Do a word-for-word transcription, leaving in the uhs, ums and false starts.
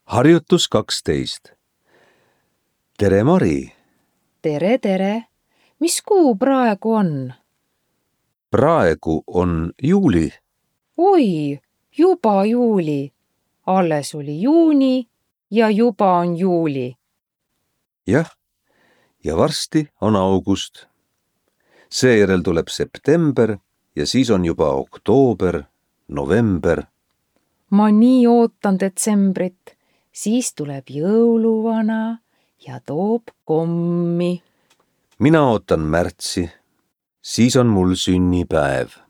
Harjutus kaksteist. Tere, Mari! Tere, tere! Mis kuu praegu on? Praegu on juuli. Oi, juba juuli. Alles oli juuni ja juba on juuli. Jah, ja varsti on august. Seejärel tuleb september ja siis on juba oktoober, november. Ma nii ootan detsembrit. Siis tuleb jõuluvana ja toob kommi. Mina ootan märtsi. Siis on mul sünnipäev.